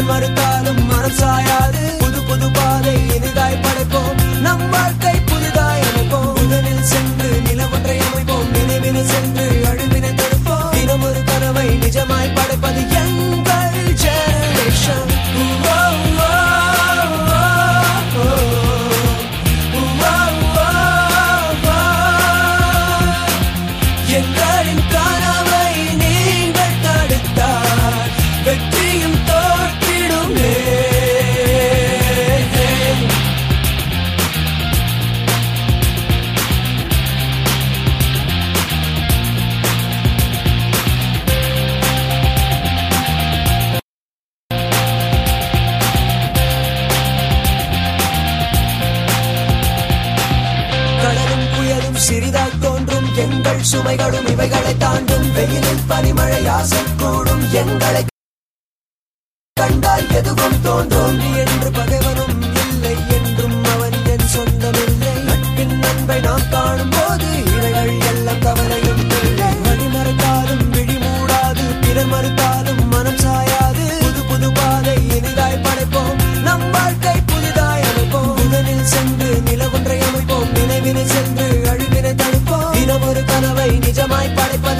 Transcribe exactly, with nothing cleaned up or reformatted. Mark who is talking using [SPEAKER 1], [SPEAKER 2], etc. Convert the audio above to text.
[SPEAKER 1] பிறர் மறுத்தாலும் மனம் சாயாது. புது புது பாதை இனிதாய் படைப்போம், நம் வாழ்க்கை புதிதாய் அமைப்போம். முதலில் சென்று நிலவொன்றை அமைப்போம், நினைவினை சென்று அழிவினை தடுப்போம். தினம் ஒரு கனவை நிஜமாய் படைப்பது எங்கள் ஜெனரேஷன். எங்களின் கனவை நீங்கள் தடுத்தால் வெற்றியும் தோற்றிடுமே. கடலும் புயலும் சிறிதாய் தோன்றும், எங்கள் சுமைகளும் இவைகளை தாண்டும். வெயிலில் பனிமழை ஆசை கூடும், எங்களை கண்டால் எதுவும் தோன்றும். நீ என்று பகைவனும் இல்லை, என்றும் அவன் என் சொந்தமில்லை. நட்பின் நண்பை நாம் காணும் போது இவைகள் எல்லாம் கவலையும் இல்லை. வழி மறுத்தாலும் விழி மூடாது, பிறர் மறுத்தாலும் மனம் சாயாது. புது புது பாதை இனிதாய் படைப்போம், நம் வாழ்க்கை புதிதாய் அமைப்போம். முதலில் சென்று நிலவொன்றை அமைப்போம், நினைவினை சென்று அழிவினை தடுப்போம். தினம் ஒரு கனவை நிஜமாய் படைப்பது